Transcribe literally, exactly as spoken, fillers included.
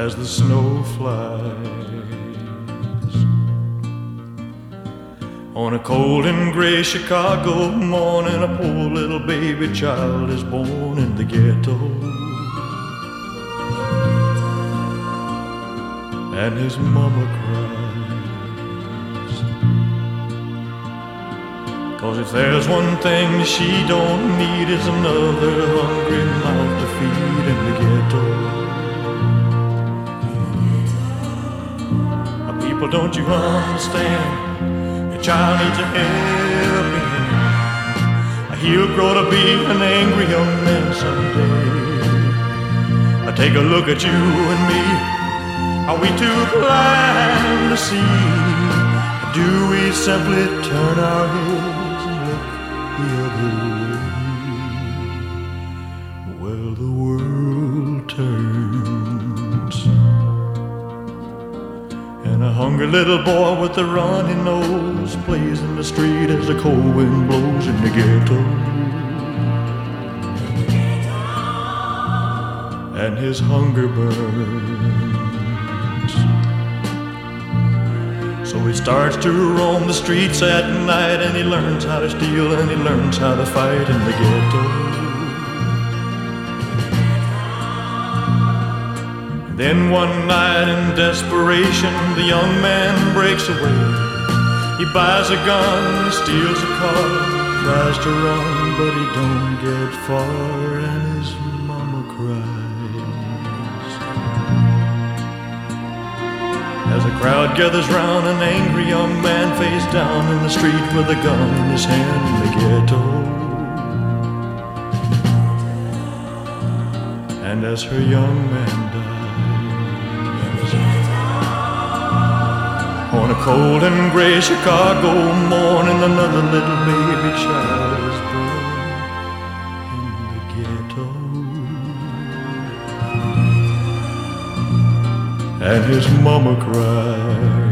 as the snow flies. On a cold and gray Chicago morning, a poor little baby child is born in the ghetto. And his mama cries, 'cause if there's one thing she don't need, is another hungry mouth to feed in the ghetto. People, don't you understand? Your child needs a helping hand. He'll grow to be an angry young man someday. Take a look at you and me. Are we too blind to see? Do we simply turn our heads and look the other way? Well, the world turns, and a hungry little boy with a runny nose plays in the street as the cold wind blows in the ghetto. And his hunger burns, so he starts to roam the streets at night, and he learns how to steal and he learns how to fight in the ghetto. And then one night in desperation, the young man breaks away. He buys a gun, steals a car, tries to run, but he don't get far, and his mama cries. As a crowd gathers round, an angry young man face down in the street with a gun in his hand in the ghetto. And as her young man dies, on a cold and gray Chicago morning, another little baby child is born in the ghetto. And his mama cried.